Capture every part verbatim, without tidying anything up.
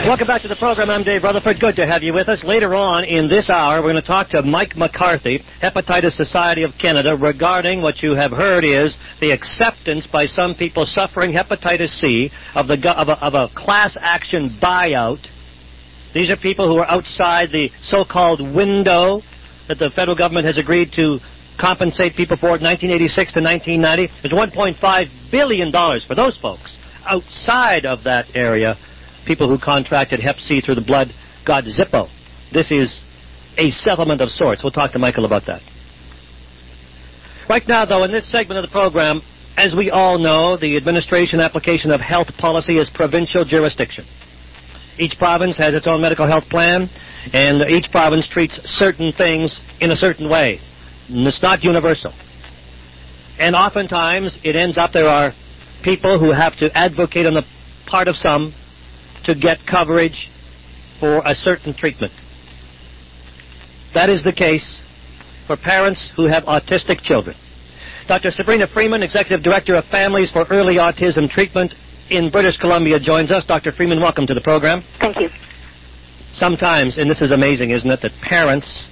Welcome back to the program. I'm Dave Rutherford. Good to have you with us. Later on in this hour, we're going to talk to Mike McCarthy, Hepatitis Society of Canada, regarding what you have heard is the acceptance by some people suffering hepatitis C of, the, of, a, of a class action buyout. These are people who are outside the so-called window that the federal government has agreed to compensate people for in nineteen eighty-six to nineteen ninety. There's one point five billion dollars for those folks outside of that area. People who contracted hep C through the blood got Zippo. This is a settlement of sorts. We'll talk to Michael about that. Right now, though, in this segment of the program, as we all know, the administration application of health policy is provincial jurisdiction. Each province has its own medical health plan, and each province treats certain things in a certain way. And it's not universal. And oftentimes, it ends up there are people who have to advocate on the part of some to get coverage for a certain treatment. That is the case for parents who have autistic children. Doctor Sabrina Freeman, Executive Director of Families for Early Autism Treatment in British Columbia, joins us. Doctor Freeman, welcome to the program. Thank you. Sometimes, and this is amazing, isn't it, that parents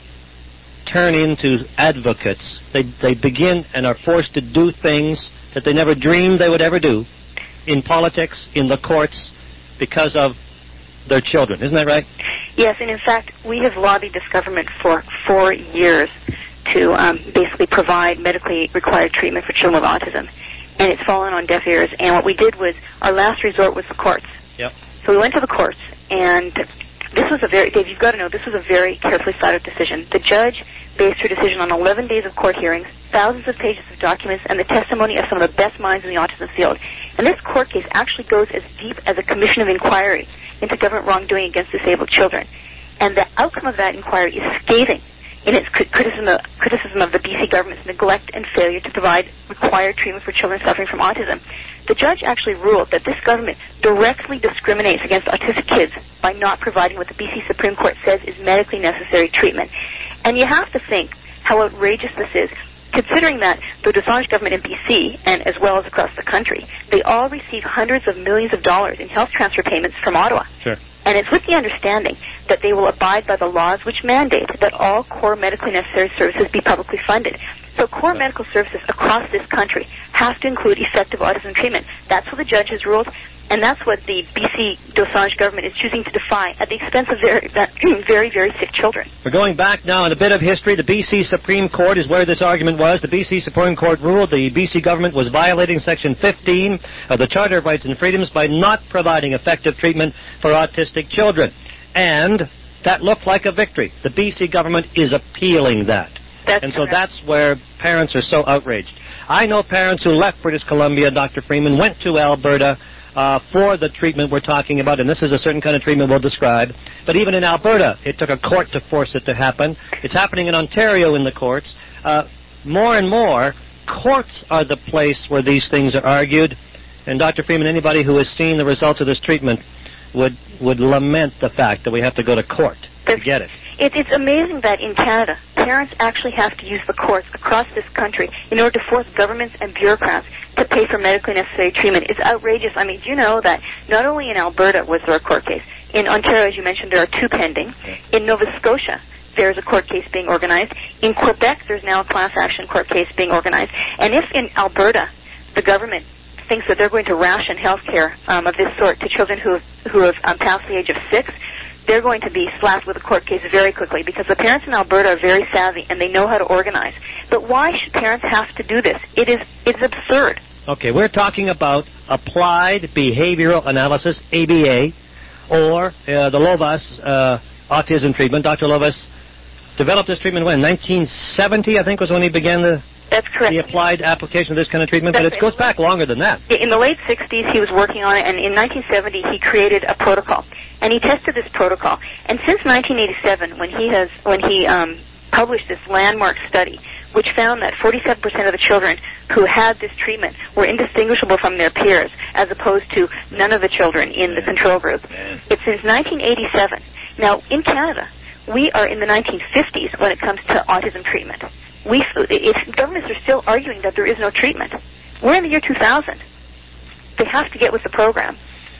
turn into advocates. They, they begin and are forced to do things that they never dreamed they would ever do in politics, in the courts, because of their children. Isn't that right? Yes, and in fact, we have lobbied this government for four years to um, basically provide medically required treatment for children with autism. And it's fallen on deaf ears. And what we did was, our last resort was the courts. Yep. So we went to the courts, and this was a very, Dave, you've got to know, this was a very carefully thought out decision. The judge based her decision on eleven days of court hearings, thousands of pages of documents, and the testimony of some of the best minds in the autism field. And this court case actually goes as deep as a commission of inquiry into government wrongdoing against disabled children. And the outcome of that inquiry is scathing in its criticism of, criticism of the B C government's neglect and failure to provide required treatment for children suffering from autism. The judge actually ruled that this government directly discriminates against autistic kids by not providing what the B C Supreme Court says is medically necessary treatment. And you have to think how outrageous this is, considering that the Dosanjh government in B C, and as well as across the country, they all receive hundreds of millions of dollars in health transfer payments from Ottawa. Sure. And it's with the understanding that they will abide by the laws which mandate that all core medically necessary services be publicly funded. So core yeah. medical services across this country have to include effective autism treatment. That's what the judge has ruled, and that's what the B C Dosanjh government is choosing to defy at the expense of very, very, very sick children. We're going back now in a bit of history. The B C Supreme Court is where this argument was. The B C Supreme Court ruled the B C government was violating Section fifteen of the Charter of Rights and Freedoms by not providing effective treatment for autistic children. And that looked like a victory. The B C government is appealing that. That's and so correct. that's where parents are so outraged. I know parents who left British Columbia, Doctor Freeman, went to Alberta uh, for the treatment we're talking about, and this is a certain kind of treatment we'll describe. But even in Alberta, it took a court to force it to happen. It's happening in Ontario in the courts. Uh, more and more, courts are the place where these things are argued. And Doctor Freeman, anybody who has seen the results of this treatment would would lament the fact that we have to go to court to get it. It, it's amazing that in Canada, parents actually have to use the courts across this country in order to force governments and bureaucrats to pay for medically necessary treatment. It's outrageous. I mean, do you know that not only in Alberta was there a court case, in Ontario, as you mentioned, there are two pending. In Nova Scotia, there's a court case being organized. In Quebec, there's now a class action court case being organized. And if in Alberta, the government thinks that they're going to ration health care um, of this sort to children who, who have um, passed the age of six, they're going to be slapped with a court case very quickly because the parents in Alberta are very savvy and they know how to organize. But why should parents have to do this? It is it's absurd. Okay, we're talking about applied behavioral analysis, A B A, or uh, the Lovas uh, autism treatment. Doctor Lovas developed this treatment when? nineteen seventy, I think, was when he began the... That's correct. The applied application of this kind of treatment, That's but it goes back longer than that. In the late sixties, he was working on it, and in nineteen seventy, he created a protocol, and he tested this protocol. And since nineteen eighty-seven, when he has when he um, published this landmark study, which found that forty-seven percent of the children who had this treatment were indistinguishable from their peers, as opposed to none of the children in the control group. It's since nineteen eighty-seven. Now, in Canada, we are in the nineteen fifties when it comes to autism treatment. We, if governments are still arguing that there is no treatment. We're in the year two thousand. They have to get with the program.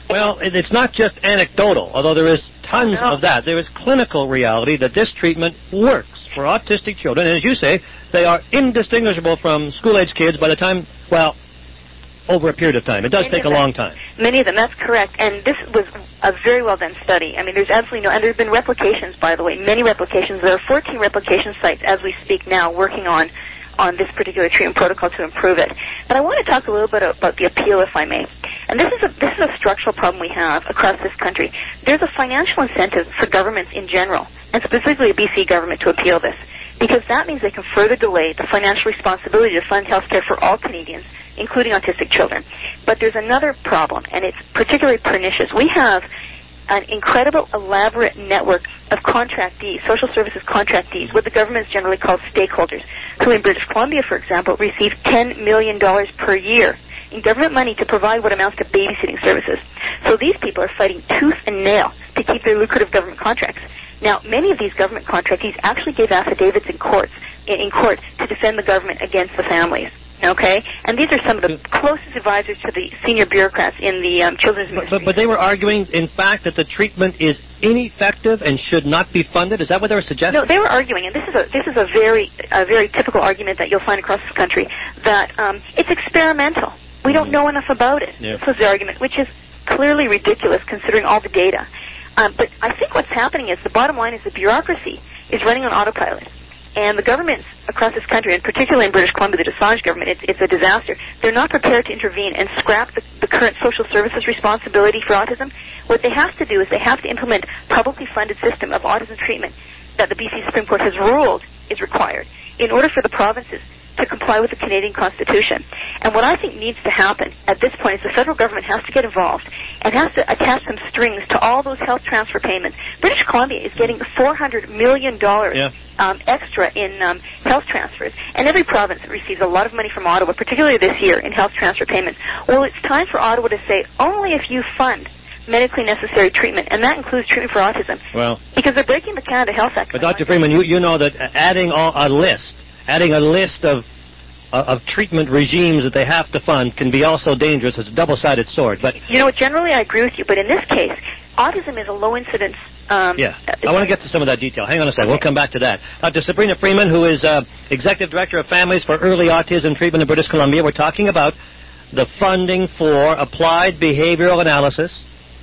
Well, it's not just anecdotal, although there is tons no. of that. There is clinical reality that this treatment works for autistic children. And as you say, they are indistinguishable from school-age kids by the time, well, over a period of time. It does Many take a long time. Many of them, that's correct. And this was a very well-done study. I mean, there's absolutely no, and there have been replications, by the way, many replications. There are fourteen replication sites as we speak now working on on this particular treatment protocol to improve it. But I want to talk a little bit about the appeal, if I may. And this is a this is a structural problem we have across this country. There's a financial incentive for governments in general, and specifically the B C government, to appeal this, because that means they can further delay the financial responsibility to fund health care for all Canadians, including autistic children. But there's another problem, and it's particularly pernicious. We have an incredible, elaborate network of contractees, social services contractees, what the government is generally called stakeholders, who in British Columbia, for example, receive ten million dollars per year in government money to provide what amounts to babysitting services. So these people are fighting tooth and nail to keep their lucrative government contracts. Now, many of these government contractees actually gave affidavits in courts, in court to defend the government against the families. Okay? And these are some of the closest advisors to the senior bureaucrats in the um, children's ministry. But, but they were arguing, in fact, that the treatment is ineffective and should not be funded? Is that what they were suggesting? No, they were arguing, and this is a this is a very a very typical argument that you'll find across this country, that um, it's experimental. We don't know enough about it. Yeah. This was the argument, which is clearly ridiculous considering all the data. Um, but I think what's happening is the bottom line is the bureaucracy is running on autopilot. And the governments across this country, and particularly in British Columbia, the Assange government, it's, it's a disaster. They're not prepared to intervene and scrap the, the current social services responsibility for autism. What they have to do is they have to implement a publicly funded system of autism treatment that the B C Supreme Court has ruled is required in order for the provinces to comply with the Canadian Constitution. And what I think needs to happen at this point is the federal government has to get involved and has to attach some strings to all those health transfer payments. British Columbia is getting four hundred million dollars yeah. um, extra in um, health transfers, and every province receives a lot of money from Ottawa, particularly this year, in health transfer payments. Well, it's time for Ottawa to say, only if you fund medically necessary treatment, and that includes treatment for autism. Well, because they're breaking the Canada Health Act. But Doctor Freeman, you, you know that adding all, a list Adding a list of uh, of treatment regimes that they have to fund can be also dangerous. It's a double-sided sword. But you know, generally I agree with you, but in this case, autism is a low-incidence. Um, yeah, I want to get to some of that detail. Hang on a second. Okay. We'll come back to that. Doctor Sabrina Freeman, who is uh, Executive Director of Families for Early Autism Treatment in British Columbia. We're talking about the funding for applied behavioral analysis.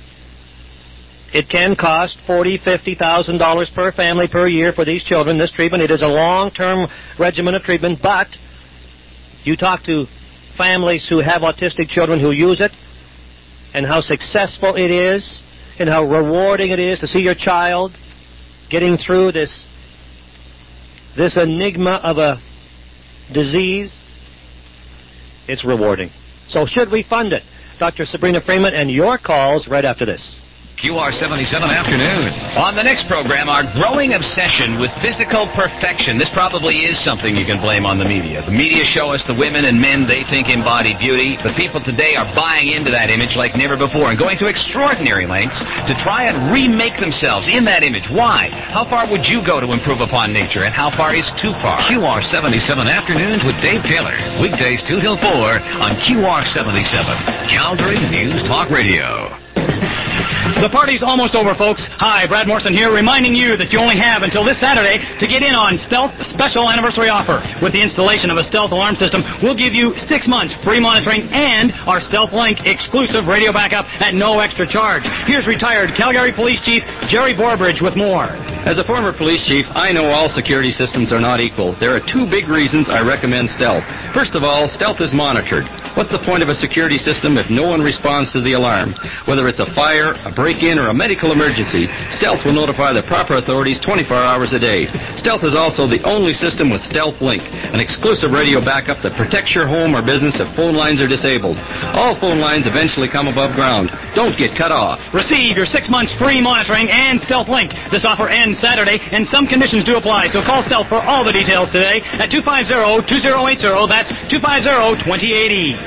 It can cost forty thousand dollars, fifty thousand dollars per family per year for these children, this treatment. It is a long-term regimen of treatment, but you talk to families who have autistic children who use it and how successful it is and how rewarding it is to see your child getting through this, this enigma of a disease. It's rewarding. So should we fund it? Doctor Sabrina Freeman, and your calls right after this. Q R seventy-seven afternoon. On the next program, our growing obsession with physical perfection. This probably is something you can blame on the media. The media show us the women and men they think embody beauty. The people today are buying into that image like never before and going to extraordinary lengths to try and remake themselves in that image. Why? How far would you go to improve upon nature, and how far is too far? Q R seventy-seven afternoons with Dave Taylor. Weekdays two till four on Q R seventy-seven. Calgary News Talk Radio. The party's almost over, folks. Hi, Brad Morrison here, reminding you that you only have until this Saturday to get in on Stealth Special Anniversary Offer. With the installation of a Stealth alarm system, we'll give you six months free monitoring and our Stealth Link exclusive radio backup at no extra charge. Here's retired Calgary Police Chief Jerry Borbridge with more. As a former police chief, I know all security systems are not equal. There are two big reasons I recommend Stealth. First of all, Stealth is monitored. What's the point of a security system if no one responds to the alarm? Whether it's a fire, a break-in, or a medical emergency, Stealth will notify the proper authorities twenty-four hours a day. Stealth is also the only system with Stealth Link, an exclusive radio backup that protects your home or business if phone lines are disabled. All phone lines eventually come above ground. Don't get cut off. Receive your six months free monitoring and Stealth Link. This offer ends Saturday, and some conditions do apply, so call Stealth for all the details today at two five zero, two zero eight zero. That's two five zero, two zero eight zero.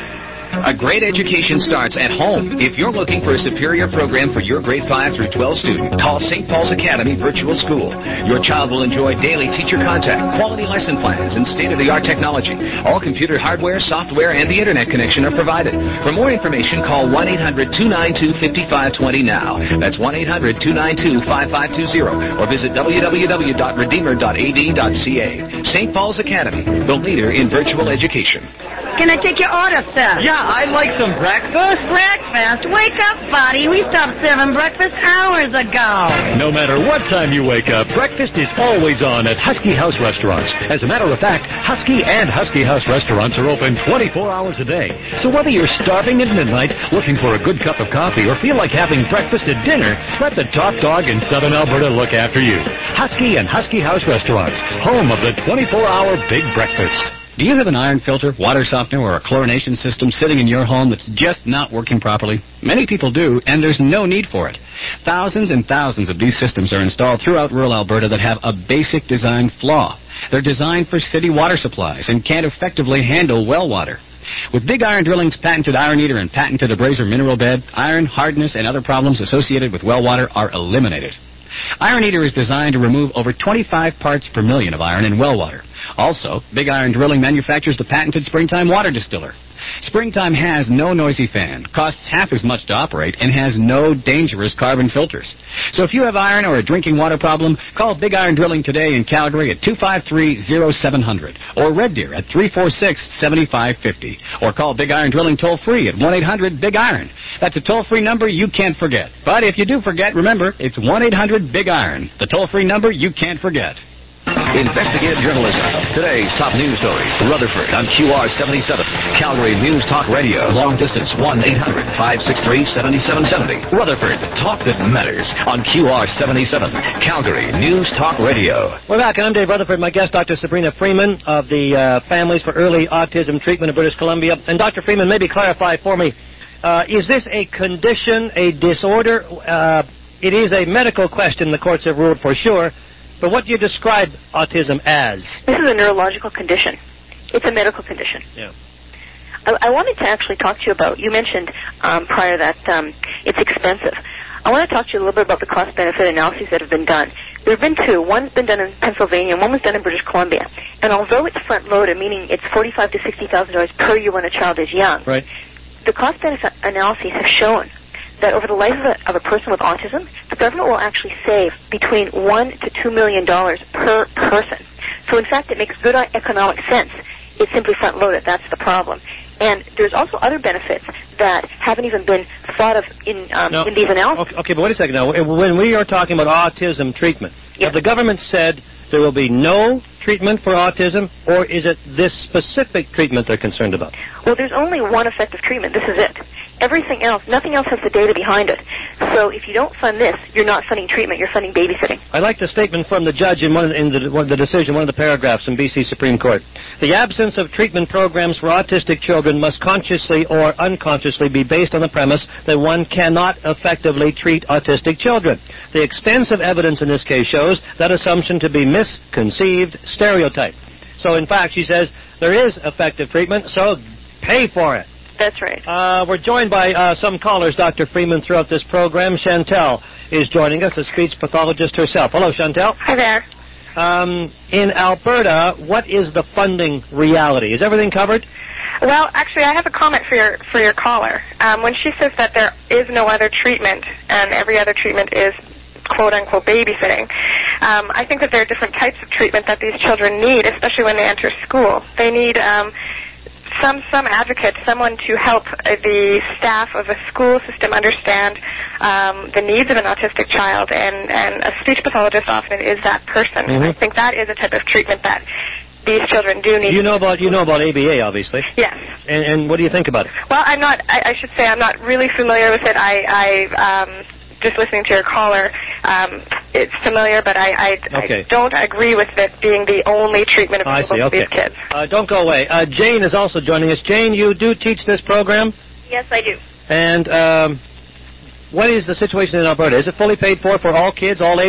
A great education starts at home. If you're looking for a superior program for your grade five through twelve student, call Saint Paul's Academy Virtual School. Your child will enjoy daily teacher contact, quality lesson plans, and state-of-the-art technology. All computer hardware, software, and the internet connection are provided. For more information, call one eight hundred two nine two five five two zero now. That's one eight hundred two nine two five five two zero. Or visit w w w dot redeemer dot a d dot c a. Saint Paul's Academy, the leader in virtual education. Can I take your order, sir? Yeah, I'd like some breakfast. Breakfast? Wake up, buddy. We stopped serving breakfast hours ago. No matter what time you wake up, breakfast is always on at Husky House Restaurants. As a matter of fact, Husky and Husky House Restaurants are open twenty-four hours a day. So whether you're starving at midnight, looking for a good cup of coffee, or feel like having breakfast at dinner, let the top dog in Southern Alberta look after you. Husky and Husky House Restaurants, home of the twenty-four hour Big Breakfast. Do you have an iron filter, water softener, or a chlorination system sitting in your home that's just not working properly? Many people do, and there's no need for it. Thousands and thousands of these systems are installed throughout rural Alberta that have a basic design flaw. They're designed for city water supplies and can't effectively handle well water. With Big Iron Drilling's patented iron eater and patented abraser mineral bed, iron, hardness, and other problems associated with well water are eliminated. Iron Eater is designed to remove over twenty-five parts per million of iron in well water. Also, Big Iron Drilling manufactures the patented Springtime Water Distiller. Springtime has no noisy fan, costs half as much to operate, and has no dangerous carbon filters. So if you have iron or a drinking water problem, call Big Iron Drilling today in Calgary at two five three, oh seven hundred or Red Deer at three four six, seven five five zero or call Big Iron Drilling toll-free at one eight hundred, big iron. That's a toll-free number you can't forget. But if you do forget, remember, it's one eight hundred, big iron, the toll-free number you can't forget. Investigative journalism. Today's top news story. Rutherford on Q R seventy-seven. Calgary News Talk Radio. Long distance one eight hundred, five six three, seven seven seven zero. Rutherford. Talk that matters on Q R seventy-seven. Calgary News Talk Radio. We're back, and I'm Dave Rutherford. My guest, Doctor Sabrina Freeman of the uh, Families for Early Autism Treatment of British Columbia. And Doctor Freeman, maybe clarify for me, uh, is this a condition, a disorder? Uh, it is a medical question, the courts have ruled for sure. But what do you describe autism as? This is a neurological condition. It's a medical condition. Yeah. I, I wanted to actually talk to you about, you mentioned um, prior that um, it's expensive. I want to talk to you a little bit about the cost-benefit analyses that have been done. There have been two. One's been done in Pennsylvania, and one was done in British Columbia. And although it's front-loaded, meaning it's forty-five thousand to sixty thousand dollars per year when a child is young, right, the cost-benefit analyses have shown that over the life of a, of a person with autism, the government will actually save between one to two million dollars per person. So, in fact, it makes good economic sense. It's simply front-loaded. That's the problem. And there's also other benefits that haven't even been thought of in um, no, in these analyses. Okay, okay, but wait a second now. When we are talking about autism treatment, yes. have the government said there will be no treatment for autism, or is it this specific treatment they're concerned about? Well, there's only one effective treatment. This is it. Everything else, nothing else has the data behind it. So if you don't fund this, you're not funding treatment, you're funding babysitting. I like the statement from the judge in, one, in the, one, the decision, one of the paragraphs in B C Supreme Court. The absence of treatment programs for autistic children must consciously or unconsciously be based on the premise that one cannot effectively treat autistic children. The extensive evidence in this case shows that assumption to be misconceived stereotype. So, in fact, she says there is effective treatment, so pay for it. That's right. Uh, we're joined by uh, some callers, Doctor Freeman, throughout this program. Chantel is joining us, a speech pathologist herself. Hello, Chantel. Hi there. Um, in Alberta, what is the funding reality? Is everything covered? Well, actually, I have a comment for your for your caller. Um, when she says that there is no other treatment and every other treatment is quote-unquote babysitting, um, I think that there are different types of treatment that these children need, especially when they enter school. They need Um, Some some advocate, someone to help uh, the staff of a school system understand um, the needs of an autistic child, and, and a speech pathologist often is that person. Mm-hmm. I think that is a type of treatment that these children do need. You know about you know about A B A, obviously. Yes. And, and what do you think about it? Well, I'm not. I, I should say I'm not really familiar with it. I. I um, Just listening to your caller, um, it's familiar, but I, I, okay. I don't agree with it being the only treatment I available see. to Okay. these kids. Uh, don't go away. Uh, Jane is also joining us. Jane, you do teach this program? Yes, I do. And um, what is the situation in Alberta? Is it fully paid for for all kids, all ages?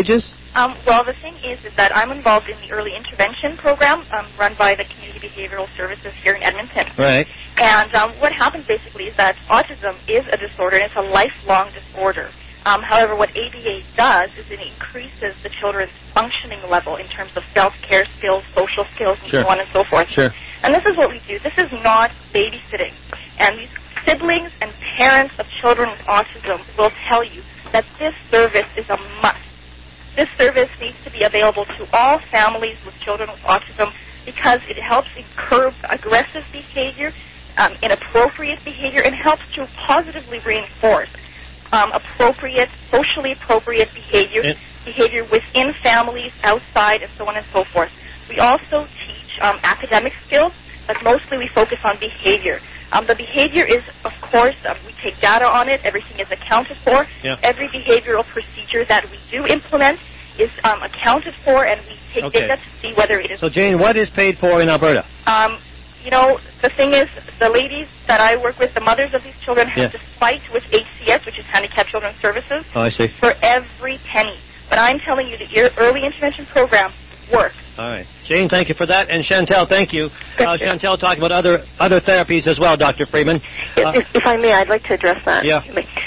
Um, well, the thing is, is that I'm involved in the early intervention program um, run by the Community Behavioral Services here in Edmonton. Right. And um, what happens basically is that autism is a disorder, and it's a lifelong disorder. Um, however, what A B A does is it increases the children's functioning level in terms of self-care skills, social skills, and sure. so on and so forth. Sure. And this is what we do. This is not babysitting. And these siblings and parents of children with autism will tell you that this service is a must. This service needs to be available to all families with children with autism because it helps curb aggressive behavior, um, inappropriate behavior, and helps to positively reinforce um, appropriate, socially appropriate behavior, it, behavior within families, outside, and so on and so forth. We also teach um, academic skills, but mostly we focus on behavior. Um, the behavior is, of course, um, we take data on it. Everything is accounted for. Yeah. Every behavioral procedure that we do implement is um, accounted for, and we take okay. data to see whether it is... So, Jane, what is paid for in Alberta? Um, you know, the thing is, the ladies that I work with, the mothers of these children, have yeah. to fight with H C S, which is Handicapped Children's Services, oh, I see. for every penny. But I'm telling you, the early intervention program works. All right. Jane, thank you for that. And Chantel, thank you. Uh, you. Chantel talked about other other therapies as well, Doctor Freeman. If, Uh, if, if I may, I'd like to address that. Yeah.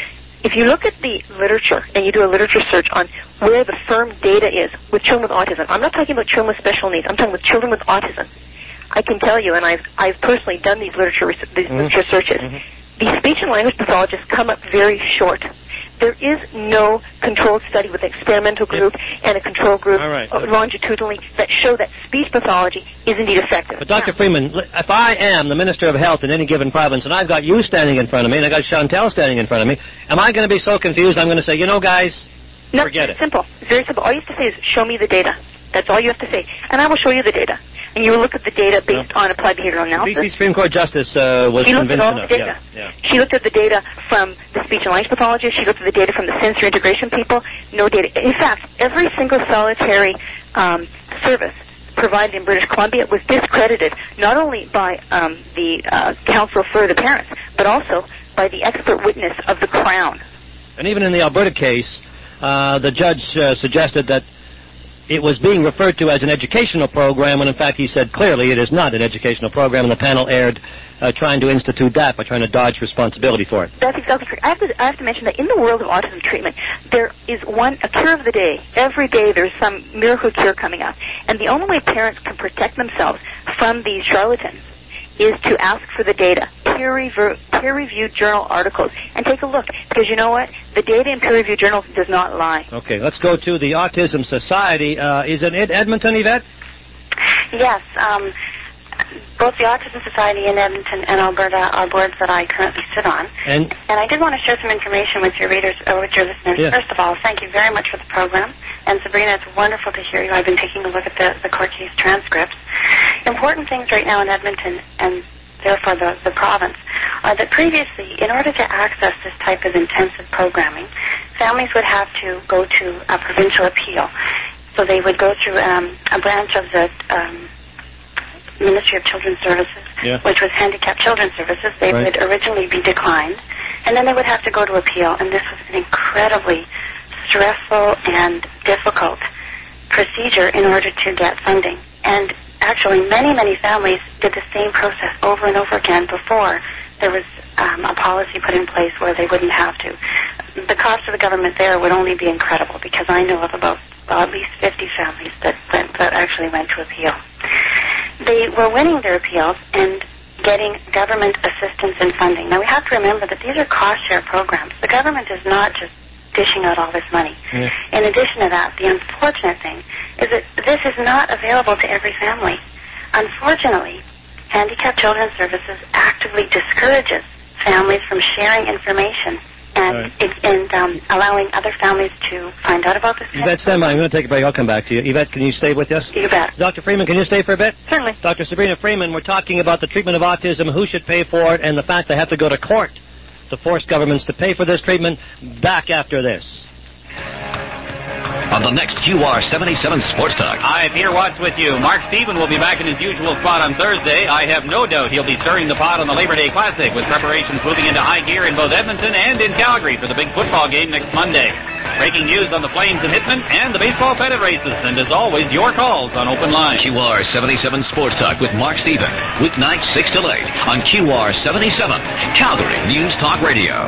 If you look at the literature and you do a literature search on where the firm data is with children with autism, I'm not talking about children with special needs. I'm talking about children with autism. I can tell you, and I've I've personally done these literature these mm-hmm. literature searches. Mm-hmm. These speech and language pathologists come up very short. There is no controlled study with an experimental group yeah. and a control group right. longitudinally that show that speech pathology is indeed effective. But Doctor Freeman, if I am the Minister of Health in any given province and I've got you standing in front of me and I've got Chantel standing in front of me, am I going to be so confused I'm going to say, you know, guys, no, forget it's it? Simple. It's very simple. All you have to say is, show me the data. That's all you have to say. And I will show you the data. And you will look at the data based no. on applied behavioral analysis. B C Supreme Court Justice uh, was she looked convinced at all enough. the data. Yeah, yeah. She looked at the data from the speech and language pathologists. She looked at the data from the sensory integration people. No data. In fact, every single solitary um, service provided in British Columbia was discredited not only by um, the uh, Council for the Parents, but also by the expert witness of the Crown. And even in the Alberta case, uh, the judge uh, suggested that it was being referred to as an educational program when, in fact, he said clearly it is not an educational program, and the panel erred uh, trying to institute that by trying to dodge responsibility for it. That's exactly correct. I have, to, I have to mention that in the world of autism treatment, there is one, a cure of the day. Every day there's some miracle cure coming up. And the only way parents can protect themselves from these charlatans is to ask for the data, peer-reviewed peer journal articles, and take a look. Because you know what? The data in peer-reviewed journals does not lie. Okay, let's go to the Autism Society. Uh, is it in Edmonton, Yvette? Yes. Um, both the Autism Society in Edmonton and Alberta are boards that I currently sit on. And, and I did want to share some information with your readers, or with your listeners. Yeah. First of all, thank you very much for the program. And Sabrina, it's wonderful to hear you. I've been taking a look at the, the court case transcripts. Important things right now in Edmonton, and therefore the, the province, are that previously, in order to access this type of intensive programming, families would have to go to a provincial appeal. So they would go through um, a branch of the um, Ministry of Children's Services, yeah. which was Handicapped Children's Services. They right. would originally be declined, and then they would have to go to appeal, and this was an incredibly stressful and difficult procedure in order to get funding. And actually, many, many families did the same process over and over again before there was um, a policy put in place where they wouldn't have to. The cost to the government there would only be incredible, because I know of about well, at least fifty families that, that, that actually went to appeal. They were winning their appeals and getting government assistance and funding. Now, we have to remember that these are cost-share programs. The government is not just dishing out all this money. Yeah. In addition to that, the unfortunate thing is that this is not available to every family. Unfortunately, Handicapped Children's Services actively discourages families from sharing information and, right. it, and um, allowing other families to find out about this. Yvette, stand by. I'm going to take a break. I'll come back to you. Yvette, can you stay with us? You bet. Doctor Freeman, can you stay for a bit? Certainly. Doctor Sabrina Freeman, we're talking about the treatment of autism, who should pay for it, and the fact they have to go to court to force governments to pay for this treatment. Back after this. On the next Q R seventy-seven Sports Talk. Hi, Peter Watts with you. Mark Stephen will be back in his usual spot on Thursday. I have no doubt he'll be stirring the pot on the Labor Day Classic, with preparations moving into high gear in both Edmonton and in Calgary for the big football game next Monday. Breaking news on the Flames and Hitmen and the baseball pennant races. And as always, your calls on Open Line. Q R seventy-seven Sports Talk with Mark Steven. Weeknights six to eight on Q R seventy-seven, Calgary News Talk Radio.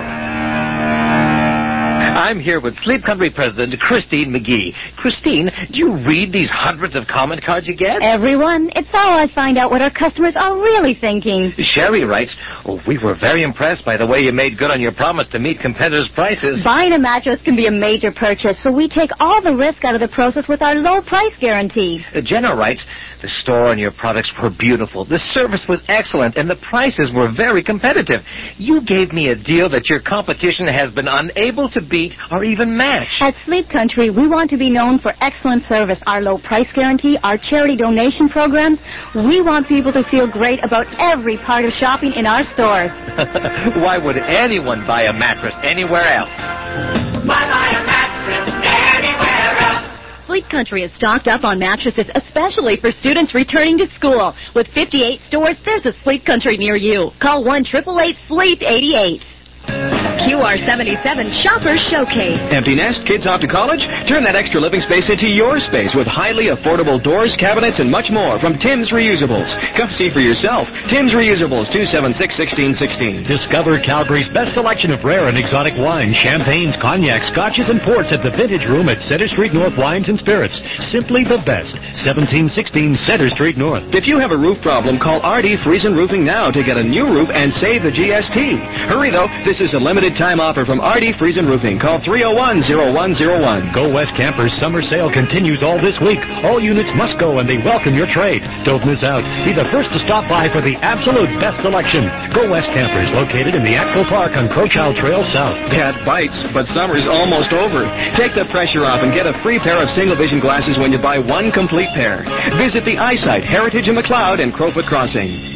I'm here with Sleep Country President Christine McGee. Christine, do you read these hundreds of comment cards you get? Everyone. It's how I find out what our customers are really thinking. Sherry writes, oh, we were very impressed by the way you made good on your promise to meet competitors' prices. Buying a mattress can be a major purchase, so we take all the risk out of the process with our low price guarantee. Uh, Jenna writes, the store and your products were beautiful. The service was excellent, and the prices were very competitive. You gave me a deal that your competition has been unable to beat or even match. At Sleep Country, we want to be known for excellent service, our low price guarantee, our charity donation programs. We want people to feel great about every part of shopping in our stores. Why would anyone buy a mattress anywhere else? Why buy a mattress anywhere else? Sleep Country is stocked up on mattresses, especially for students returning to school. With fifty-eight stores, there's a Sleep Country near you. Call one eight eight eight, sleep, eighty-eight. Q R seventy-seven Shoppers Showcase. Empty nest, kids off to college? Turn that extra living space into your space with highly affordable doors, cabinets, and much more from Tim's Reusables. Come see for yourself. Tim's Reusables, two seven six, one six one six. Discover Calgary's best selection of rare and exotic wines, champagnes, cognacs, scotches, and ports at the Vintage Room at Center Street North Wines and Spirits. Simply the best. seventeen sixteen Center Street North. If you have a roof problem, call R D Friesen Roofing now to get a new roof and save the G S T. Hurry, though. This is a limited time offer from R D Friesen Roofing. Call three oh one, oh one oh one. Go West Campers summer sale continues all this week. All units must go and they welcome your trade. Don't miss out. Be the first to stop by for the absolute best selection. Go West Campers, located in the Atco Park on Crowchild Trail South. That bites, but summer's almost over. Take the pressure off and get a free pair of single vision glasses when you buy one complete pair. Visit the Eyesight, Heritage in McLeod and Crowfoot Crossing.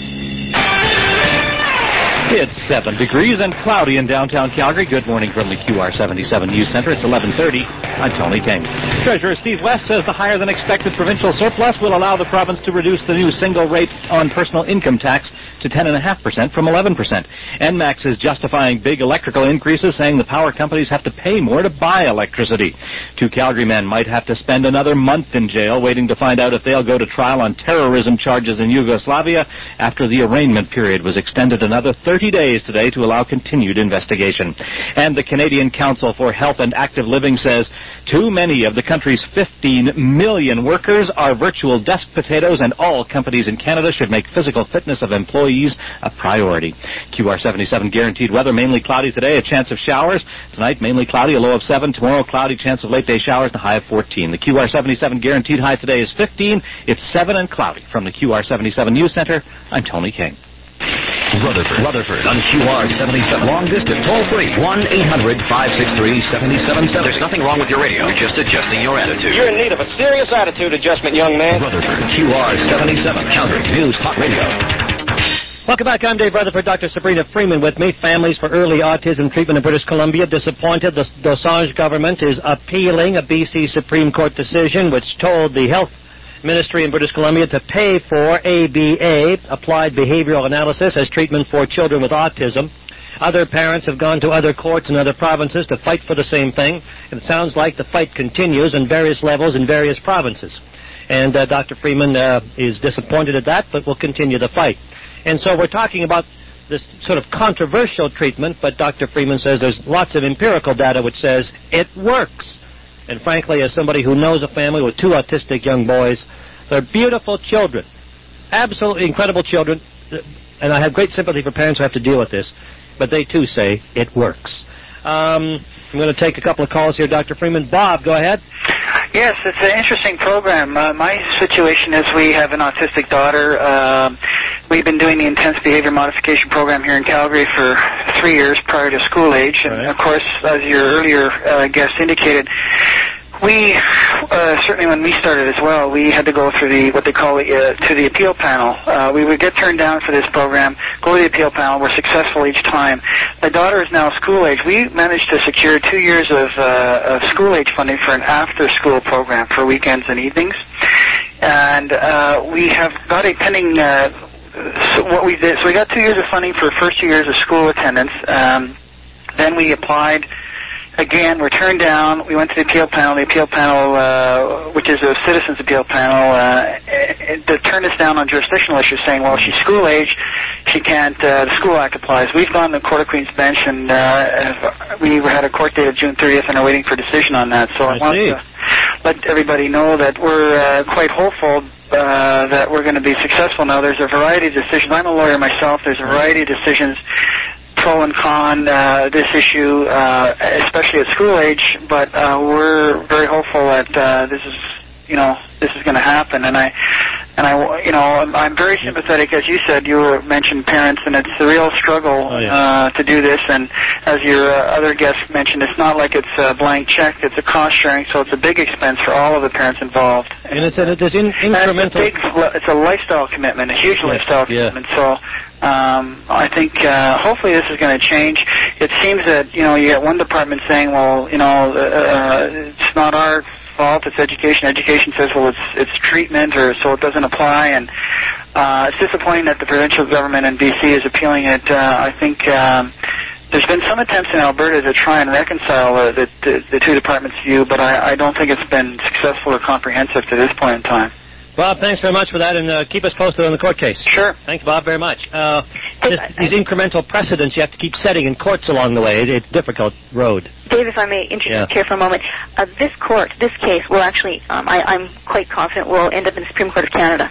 It's seven degrees and cloudy in downtown Calgary. Good morning from the Q R seventy-seven News Center. It's eleven thirty. I'm Tony King. Treasurer Steve West says the higher-than-expected provincial surplus will allow the province to reduce the new single rate on personal income tax to ten point five percent from eleven percent. N M A X is justifying big electrical increases, saying the power companies have to pay more to buy electricity. Two Calgary men might have to spend another month in jail waiting to find out if they'll go to trial on terrorism charges in Yugoslavia after the arraignment period was extended another thirty days today to allow continued investigation. And the Canadian Council for Health and Active Living says too many of the country's fifteen million workers are virtual desk potatoes, and all companies in Canada should make physical fitness of employees a priority. Q R seventy-seven guaranteed weather, mainly cloudy today, a chance of showers. Tonight, mainly cloudy, a low of seven. Tomorrow, cloudy, chance of late day showers, and a high of fourteen. The Q R seventy-seven guaranteed high today is fifteen. It's seven and cloudy. From the Q R seventy-seven News Center, I'm Tony King. Rutherford, Rutherford on Q R seventy-seven. Long distance, toll free, one eight hundred, five six three, seven seven seven. There's nothing wrong with your radio. You're just adjusting your attitude. You're in need of a serious attitude adjustment, young man. Rutherford, Q R seventy-seven, Calgary News Talk Radio. Welcome back. I'm Dave Rutherford. Doctor Sabrina Freeman with me. Families for Early Autism Treatment in British Columbia disappointed. The Dosanjh government is appealing a B C Supreme Court decision which told the Health Ministry in British Columbia to pay for A B A, Applied Behavioral Analysis, as treatment for children with autism. Other parents have gone to other courts in other provinces to fight for the same thing. And it sounds like the fight continues on various levels in various provinces. And uh, Doctor Freeman uh, is disappointed at that, but will continue the fight. And so we're talking about this sort of controversial treatment, but Doctor Freeman says there's lots of empirical data which says it works. And frankly, as somebody who knows a family with two autistic young boys, they're beautiful children, absolutely incredible children, and I have great sympathy for parents who have to deal with this, but they too say it works. Um, I'm going to take a couple of calls here, Doctor Freeman. Bob, go ahead. Yes, it's an interesting program. Uh, my situation is we have an autistic daughter. Uh, we've been doing the intense behavior modification program here in Calgary for three years prior to school age. And, of course, as your earlier uh, guest indicated, we, uh, certainly when we started as well, we had to go through the, what they call, uh, to the appeal panel. Uh, we would get turned down for this program, go to the appeal panel, we're successful each time. My daughter is now school age. We managed to secure two years of, uh, of school age funding for an after-school program for weekends and evenings. And, uh, we have got a pending, uh, so what we did, so we got two years of funding for first two years of school attendance. Um, then we applied again, we're turned down. We went to the appeal panel. The appeal panel, uh, which is a citizens appeal panel, uh, it, it turned us down on jurisdictional issues, saying, well, she's school age, she can't, uh, the School Act applies. We've gone to the Court of Queen's Bench, and uh, we had a court date of June thirtieth and are waiting for a decision on that. So I, I want to let everybody know that we're uh, quite hopeful Uh, that we're going to be successful now. There's a variety of decisions. I'm a lawyer myself. There's a variety of decisions, pro and con, uh, this issue, uh, especially at school age, but uh, we're very hopeful that uh, this is, you know, this is going to happen. And I, and I, you know, I'm, I'm very sympathetic, as you said. You were mentioned parents, and it's a real struggle oh, yeah. uh, to do this. And as your uh, other guest mentioned, it's not like it's a blank check. It's a cost sharing, so it's a big expense for all of the parents involved. And it's, a, it's in, incremental. It's a, big, it's a lifestyle commitment, a huge yeah. lifestyle yeah. commitment. So um, I think uh, hopefully this is going to change. It seems that, you know, you get one department saying, well, you know, uh, it's not our fault, it's education. Education says, well, it's it's treatment, or so it doesn't apply. And uh, it's disappointing that the provincial government in B C is appealing it. Uh, I think um, there's been some attempts in Alberta to try and reconcile uh, the, the, the two departments' view, but I, I don't think it's been successful or comprehensive to this point in time. Bob, thanks very much for that, and uh, keep us posted on the court case. Sure. Thanks, Bob, very much. Uh, this, these incremental precedents you have to keep setting in courts along the way. It, it's a difficult road. Dave, if I may interject yeah. here for a moment, uh, this court, this case will actually, um, I, I'm quite confident, will end up in the Supreme Court of Canada.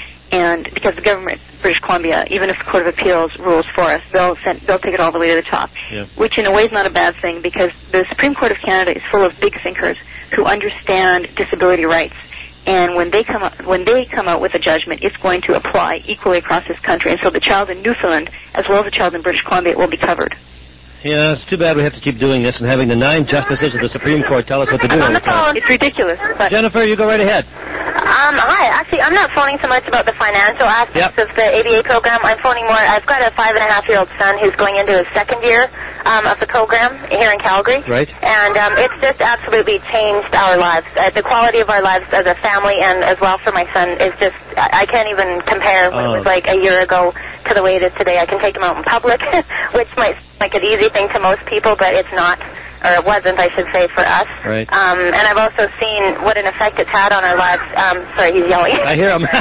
And because the government, British Columbia, even if the Court of Appeals rules for us, they'll send, they'll take it all the way to the top. Yeah. Which in a way is not a bad thing, because the Supreme Court of Canada is full of big thinkers who understand disability rights. And when they come out, when they come out with a judgment, it's going to apply equally across this country. And so the child in Newfoundland, as well as the child in British Columbia, will be covered. Yeah, it's too bad we have to keep doing this and having the nine justices of the Supreme Court tell us what to do. On the phone. It's ridiculous. But Jennifer, you go right ahead. Um, hi. Actually, I'm not phoning so much about the financial aspects yep. of the A B A program. I'm phoning more. I've got a five and a half year old son who's going into his second year um, of the program here in Calgary. Right. And um, it's just absolutely changed our lives. Uh, the quality of our lives as a family, and as well for my son, is just, I, I can't even compare what oh. it was like a year ago to the way it is today. I can take him out in public, which might seem like an easy thing to most people, but it's not. Or it wasn't, I should say, for us. Right. Um, and I've also seen what an effect it's had on our lives. Um, sorry, he's yelling. I hear him.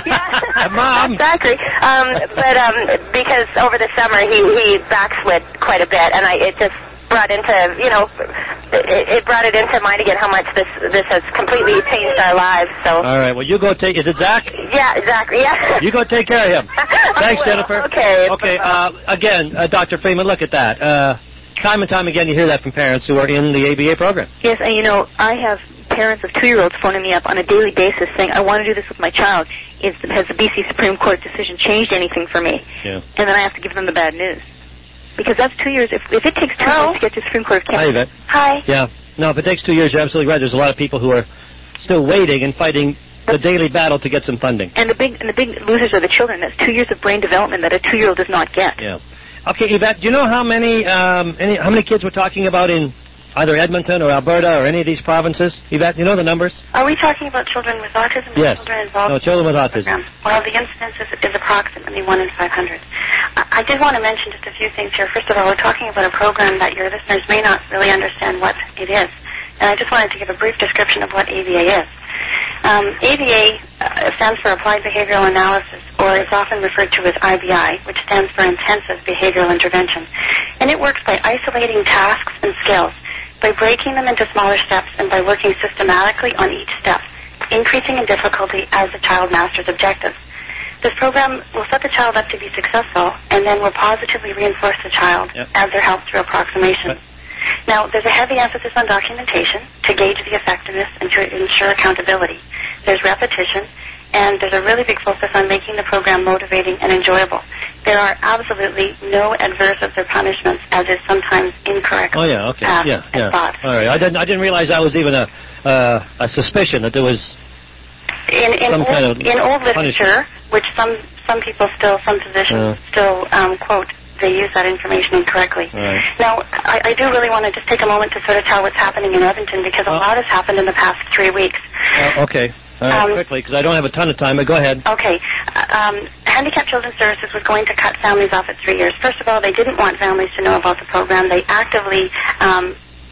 Mom. Exactly. Um, but um, because over the summer he, he backslid quite a bit, and I it just brought into, you know, it, it brought it into mind again how much this this has completely changed our lives. So. All right. Well, you go take. Is it Zach? Yeah, exactly. Yeah. You go take care of him. Thanks, Jennifer. Okay. Okay. Uh, again, uh, Doctor Freeman, look at that. Uh, Time and time again, you hear that from parents who are in the A B A program. Yes, and you know, I have parents of two-year-olds phoning me up on a daily basis saying, I want to do this with my child. Is, has the B C Supreme Court decision changed anything for me? Yeah. And then I have to give them the bad news. Because that's two years. If, if it takes two years to get to the Supreme Court of Canada. Hi, Hi. Yeah. No, if it takes two years, you're absolutely right. There's a lot of people who are still waiting and fighting the daily battle to get some funding. And the big and the big losers are the children. That's two years of brain development that a two-year-old does not get. Yeah. Okay, Yvette, do you know how many um, any, how many kids we're talking about in either Edmonton or Alberta or any of these provinces? Yvette, do you know the numbers? Are we talking about children with autism? Yes. Or children involved No, children with autism. Program? Well, the incidence is, is approximately one in five hundred. I, I did want to mention just a few things here. First of all, we're talking about a program that your listeners may not really understand what it is. And I just wanted to give a brief description of what A B A is. Um, A B A uh, stands for Applied Behavioral Analysis, or is often referred to as I B I, which stands for Intensive Behavioral Intervention. And it works by isolating tasks and skills, by breaking them into smaller steps, and by working systematically on each step, increasing in difficulty as the child masters objectives. This program will set the child up to be successful, and then will positively reinforce the child yep. as they're helped through approximation. But now, there's a heavy emphasis on documentation to gauge the effectiveness and to ensure accountability. There's repetition, and there's a really big focus on making the program motivating and enjoyable. There are absolutely no adverse or punishments, as is sometimes incorrect. Oh yeah, okay, uh, yeah, yeah. Thought. All right, I didn't, I didn't realize that was even a uh, a suspicion that there was in, in some old, kind of in old literature, punishment. which some some people still, some physicians uh. still um, quote. They use that information incorrectly. Right. Now, I, I do really want to just take a moment to sort of tell what's happening in Edmonton, because a oh. lot has happened in the past three weeks. Uh, okay. All right, um, quickly, because I don't have a ton of time, but go ahead. Okay. Um, Handicapped Children's Services was going to cut families off at three years. First of all, they didn't want families to know about the program. They actively um,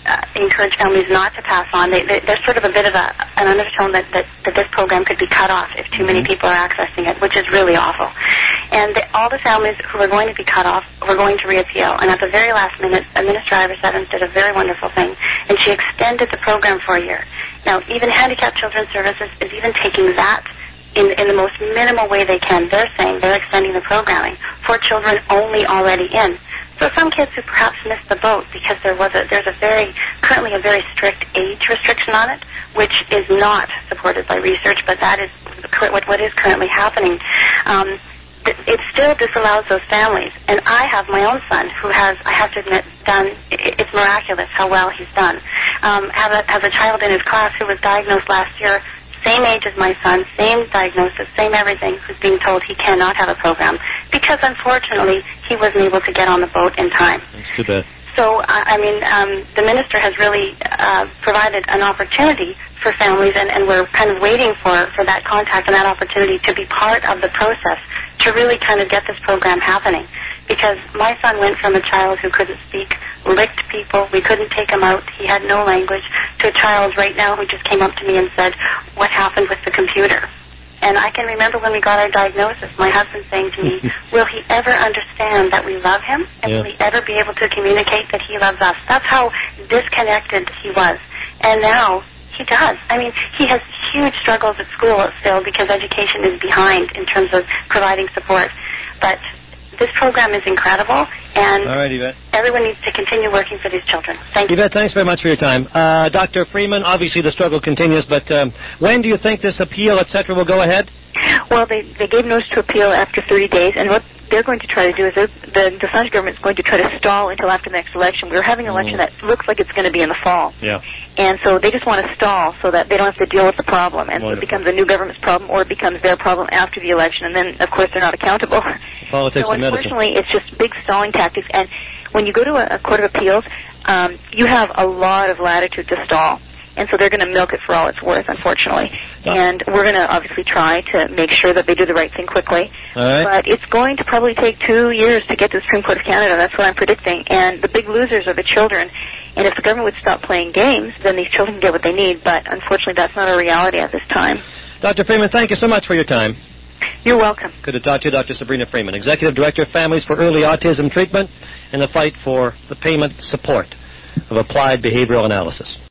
uh, encourage families not to pass on. They, they, there's sort of a bit of a, an undertone that, that, that this program could be cut off if too many people are accessing it, which is really awful. And the, all the families who are going to be cut off were going to reappeal. And at the very last minute, Minister Ivers Evans did a very wonderful thing, and she extended the program for a year. Now, even Handicapped Children's Services is even taking that in, in the most minimal way they can. They're saying they're extending the programming for children only already in. So some kids who perhaps missed the boat because there was a, there's a very, currently a very strict age restriction on it, which is not supported by research, but that is what, what is currently happening. Um, it still disallows those families. And I have my own son who has, I have to admit, done, it's miraculous how well he's done. Um, have a, has a child in his class who was diagnosed last year, same age as my son, same diagnosis, same everything, who's being told he cannot have a program because, unfortunately, he wasn't able to get on the boat in time. That's too bad. So, I mean, um, the minister has really uh, provided an opportunity for families, and, and we're kind of waiting for, for that contact and that opportunity to be part of the process to really kind of get this program happening. Because my son went from a child who couldn't speak, licked people, we couldn't take him out, he had no language, to a child right now who just came up to me and said, what happened with the computer? And I can remember when we got our diagnosis, my husband saying to me, will he ever understand that we love him? And yeah. will he ever be able to communicate that he loves us? That's how disconnected he was. And now he does. I mean, he has huge struggles at school still because education is behind in terms of providing support. But this program is incredible, and All right, Yvette. everyone needs to continue working for these children. Thank you. Yvette, thanks very much for your time. Uh, Doctor Freeman, obviously the struggle continues, but um, when do you think this appeal, et cetera, will go ahead? Well, they, they gave notice to appeal after thirty days, and what they're going to try to do is the, the Saanich government is going to try to stall until after the next election. We're having an election that looks like it's going to be in the fall. Yeah. And so they just want to stall so that they don't have to deal with the problem. And Wonderful. So it becomes a new government's problem or it becomes their problem after the election. And then, of course, they're not accountable. Politics so and medicine. unfortunately, it's just big stalling tactics. And when you go to a, a court of appeals, um, you have a lot of latitude to stall. And so they're going to milk it for all it's worth, unfortunately. And we're going to obviously try to make sure that they do the right thing quickly. All right. But it's going to probably take two years to get to the Supreme Court of Canada. That's what I'm predicting. And the big losers are the children. And if the government would stop playing games, then these children can get what they need. But unfortunately, that's not a reality at this time. Doctor Freeman, thank you so much for your time. You're welcome. Good to talk to you, Doctor Sabrina Freeman, Executive Director of Families for Early Autism Treatment in the fight for the payment support of applied behavioral analysis.